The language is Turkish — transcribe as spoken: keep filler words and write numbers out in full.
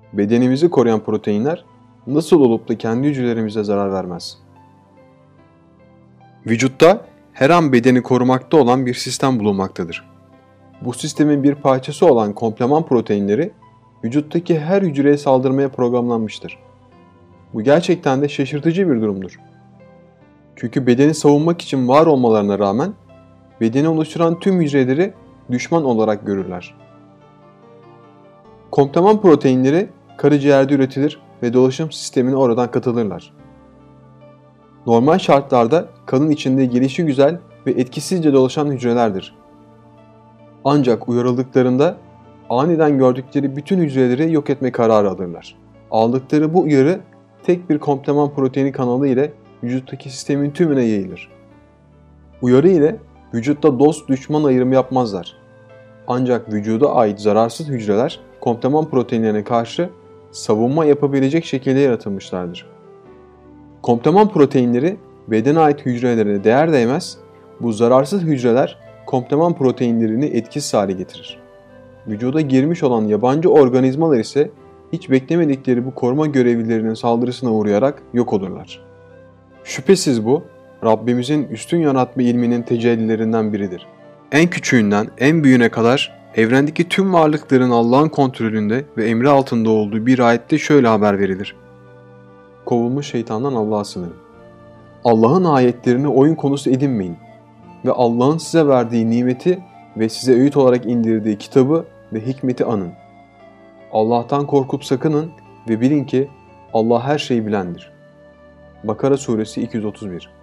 bedenimizi koruyan proteinler nasıl olup da kendi hücrelerimize zarar vermez? Vücutta her an bedeni korumakta olan bir sistem bulunmaktadır. Bu sistemin bir parçası olan kompleman proteinleri vücuttaki her hücreye saldırmaya programlanmıştır. Bu gerçekten de şaşırtıcı bir durumdur. Çünkü bedeni savunmak için var olmalarına rağmen bedeni oluşturan tüm hücreleri düşman olarak görürler. Kompleman proteinleri karaciğerde üretilir ve dolaşım sistemine oradan katılırlar. Normal şartlarda kanın içinde gelişigüzel ve etkisizce dolaşan hücrelerdir. Ancak uyarıldıklarında aniden gördükleri bütün hücreleri yok etme kararı alırlar. Aldıkları bu uyarı tek bir kompleman proteini kanalı ile vücuttaki sistemin tümüne yayılır. Uyarı ile vücutta dost düşman ayrımı yapmazlar. Ancak vücuda ait zararsız hücreler kompleman proteinlerine karşı savunma yapabilecek şekilde yaratılmışlardır. Kompleman proteinleri bedene ait hücrelerine değer değmez, bu zararsız hücreler kompleman proteinlerini etkisiz hale getirir. Vücuda girmiş olan yabancı organizmalar ise hiç beklemedikleri bu koruma görevlilerinin saldırısına uğrayarak yok olurlar. Şüphesiz bu, Rabbimizin üstün yaratma ilminin tecellilerinden biridir. En küçüğünden en büyüğüne kadar evrendeki tüm varlıkların Allah'ın kontrolünde ve emri altında olduğu bir ayette şöyle haber verilir. Kovulmuş şeytandan Allah'a sığının. Allah'ın ayetlerini oyun konusu edinmeyin ve Allah'ın size verdiği nimeti ve size öğüt olarak indirdiği kitabı ve hikmeti anın. Allah'tan korkup sakının ve bilin ki Allah her şeyi bilendir. Bakara suresi iki yüz otuz bir.